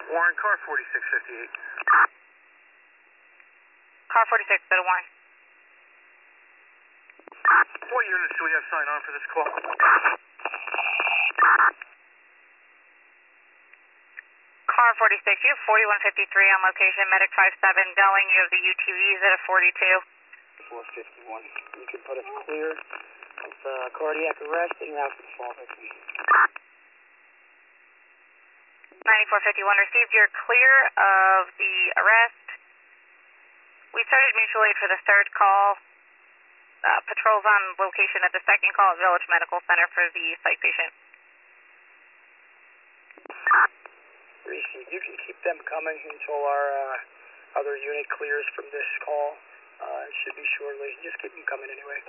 Warren, car 4658. Car 46, go to Warren. What units do we have signed on for this call? Car 46, you have 4153 on location, medic 57, Delling, you have the UTVs at a 42. 451. You can put us clear of cardiac arrest and route to the fall victim. 9451 received, you're clear of the arrest. We started mutual aid for the third call. Patrols on location at the second call at Village Medical Center for the psych patient. Received. You can keep them coming until our other unit clears from this call. It should be shortly. Just keep them coming anyway.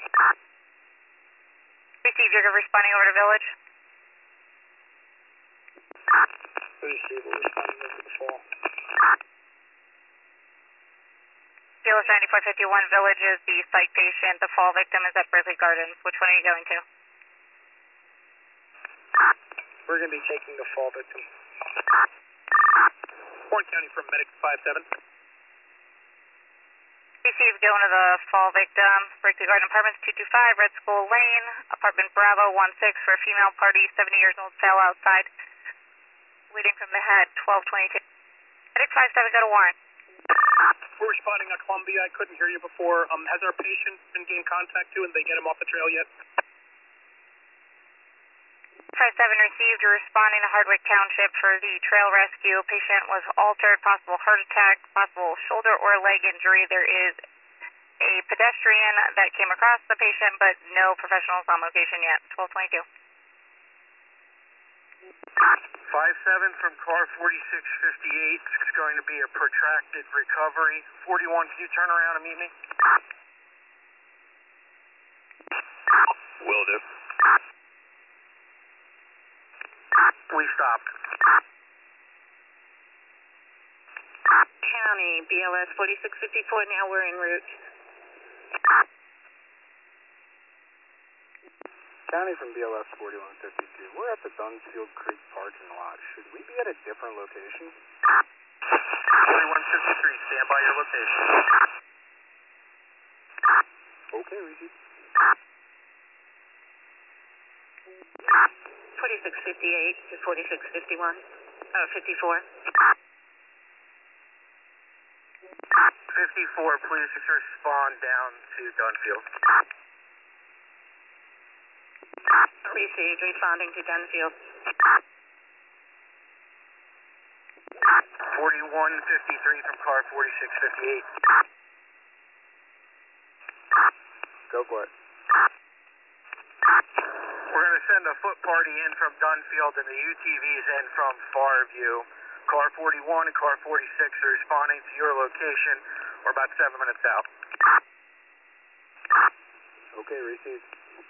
Received, you're responding over to Village. Received. We're responding over the fall. BLS 9451 Village is the psych patient. The fall victim is at Bridley Gardens. Which one are you going to? We're going to be taking the fall victim. Warren County from medic 57. Received, going to the fall victim. Bridley Garden Apartments 225, Red School Lane. Apartment Bravo 16 for a female party, 70 years old, fell outside. Leading from the head, 1222. Medic 57, go to Warren. We're responding on Columbia. I couldn't hear you before. Has our patient been gained contact to and they get him off the trail yet? 57 received, you're responding to Hardwick Township for the trail rescue. Patient was altered, possible heart attack, possible shoulder or leg injury. There is a pedestrian that came across the patient, but no professionals on location yet. 1222. 57 from car 4658. It's going to be a protracted recovery. 41, can you turn around and meet me? Will do. We stopped. County, BLS 4654, now we're en route. County from BLS 4152. We're at the Dunsfield Creek parking lot. Should we be at a different location? 4153, stand by your location. Okay, Reedy. 4658 to 4651. 54. 54, please respond down to Dunfield. Received, responding to Dunfield. 4153 from car 4658. Go for it. We're going to send a foot party in from Dunfield and the UTVs in from Farview. Car 41 and car 46 are responding to your location. We're about 7 minutes out. Okay, received.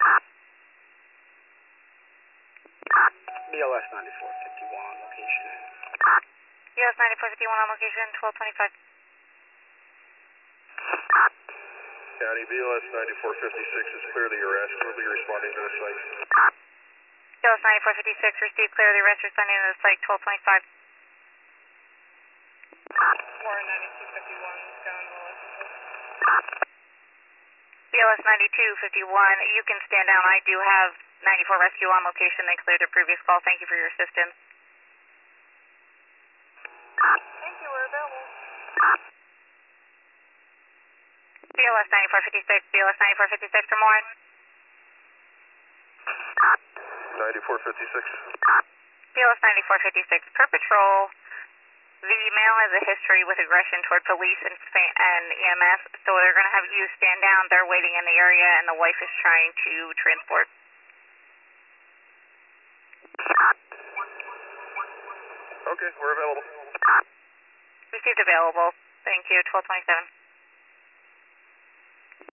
BLS 9451 on location. BLS 9451 on location, 1225. County BLS 9456 is clearly arrest. We'll be responding to the site. BLS 9456 received, clearly arrest, responding to the site, 1225. Warren 9251, down Melissa. BLS 9251, you can stand down. I do have 94 rescue on location. They cleared their previous call. Thank you for your assistance. Thank you, we're available. BLS 9456, BLS 9456 from Warren. 9456. BLS 9456, per patrol. The male has a history with aggression toward police and EMS, so they're going to have you stand down. They're waiting in the area, and the wife is trying to transport. Okay, we're available. Received available. Thank you, 1227.